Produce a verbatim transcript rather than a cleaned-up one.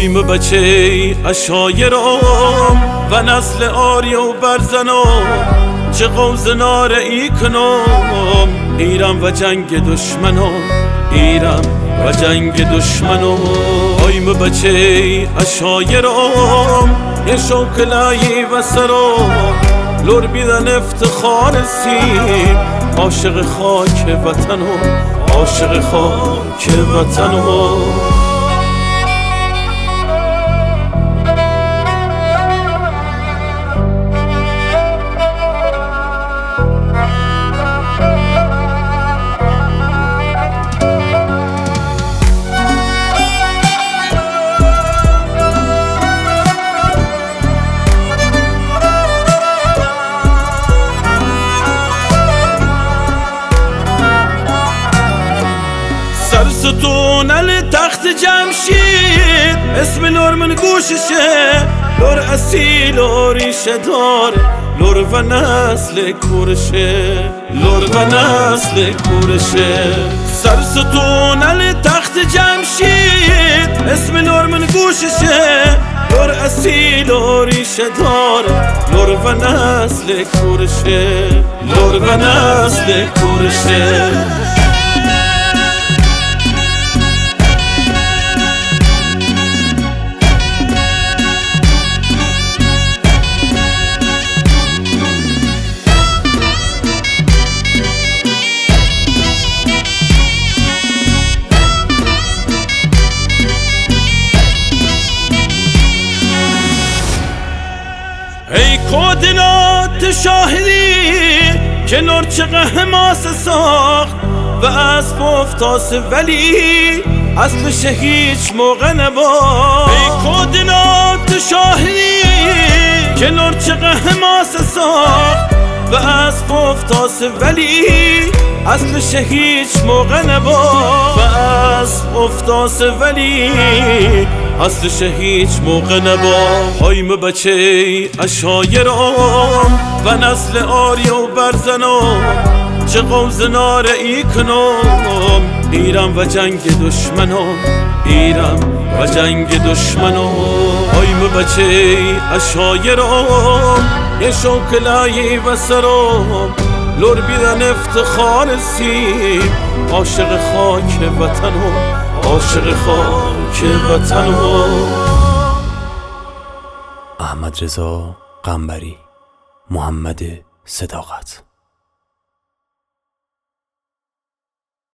هایم بچه اشایرام و نسل آری و برزنام چه قوز نار ای کنم ایرم و جنگ دشمنام ایرم و جنگ دشمنام هایم بچه اشایرام یه شوکلایی و سرام لور بیدن افتخار سیم عاشق خاک وطنم عاشق خاک وطنم ستونل تخت جمشید اسم لور من گوششه لور اصیل و ریشه دار لور و نسل کورشه لور و نسل کورشه سر ستونل تخت جمشید اسم لور من گوششه لور اصیل و ریشه دار لور و نسل کورشه لور و نسل کورشه ای کودنات شاهدی که لور چقه حماس ساخت و اسب افتاس ولی اصلش هیچ موقع نباخت ای کودنات شاهدی که لور چقه حماس ساخت و اسب افتاس ولی اصلش هیچ موقع نباخت و اسب افتاس ولی اصلش هیچ موقع نباخت هایم بچه اشایرام و نسل آری و برزنام چه قوز نار ای کنم ایرم و جنگ دشمنام ایرم و جنگ دشمنام هایم بچه اشایرام یه شوکلایی و سرام لور بیدن افتخار سیم عاشق خاک وطنم عاشق خاک وطنم. احمد رضا قنبری، محمد صداقت.